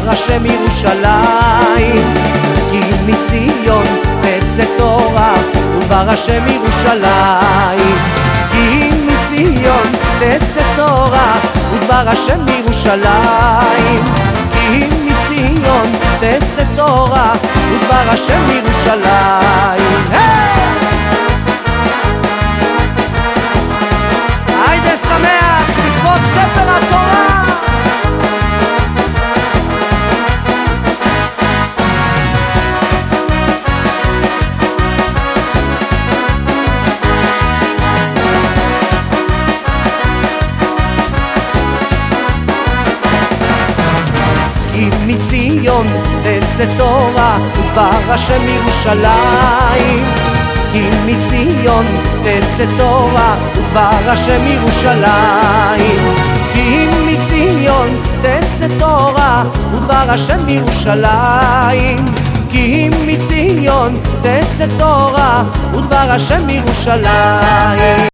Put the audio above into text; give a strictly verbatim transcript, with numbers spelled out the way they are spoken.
השם ירושלים. כי מציון תצא תורה ודבר השם ירושלים. כי מציון תצא תורה ודבר השם ירושלים. כי מציון תצא תורה ודבר השם ירושלים. היידה שמח לכבוד ספר התורה. כי מציון תצא תורה ודבר השם ירושלים. כי מציון תצא תורה ודבר השם ירושלים. כי מציון תצא תורה ודבר השם ירושלים. כי מציון תצא תורה ודבר השם ירושלים.